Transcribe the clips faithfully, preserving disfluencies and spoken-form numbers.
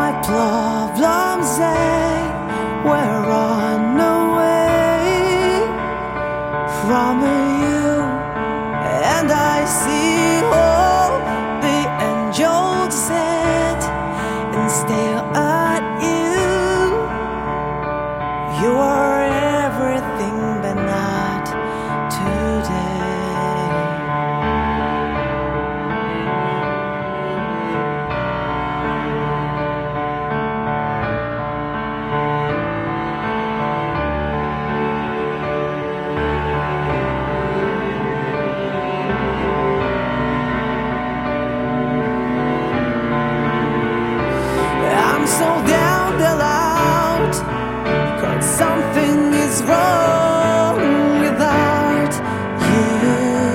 my problems, they were run away from you, and I see all the angels sit and stare at you. You are everything, but not today. So down the out, 'cause something is wrong without you.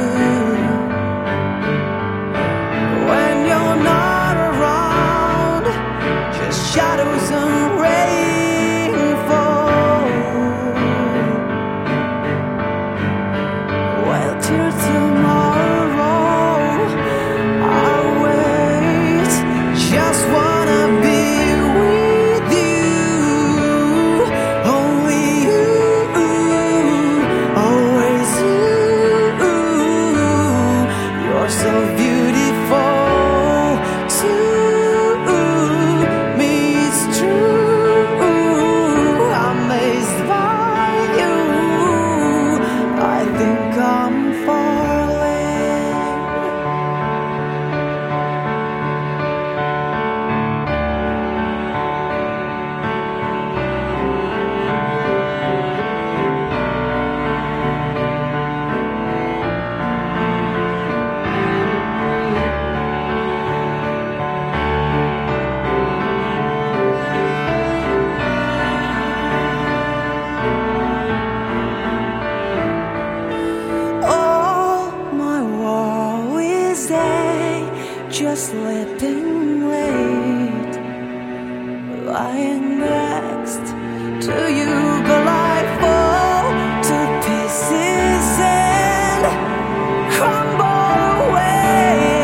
When you're not around, just shadows and rainfall. Well, till tomorrow I'll wait. Just wanna be so beautiful to me, it's true. Amazed by you, I think I'm falling. Just letting wait, lying next to you, but I fall to pieces and crumble away.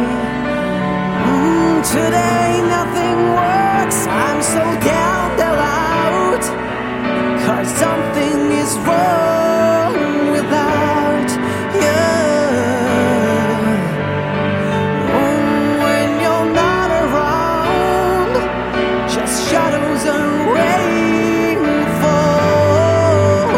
Mm, today nothing works, I'm so down the out, 'cause something is wrong without you. Shadows and rainfall.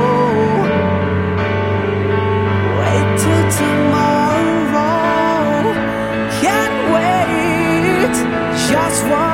Wait till tomorrow. Can't wait. Just one.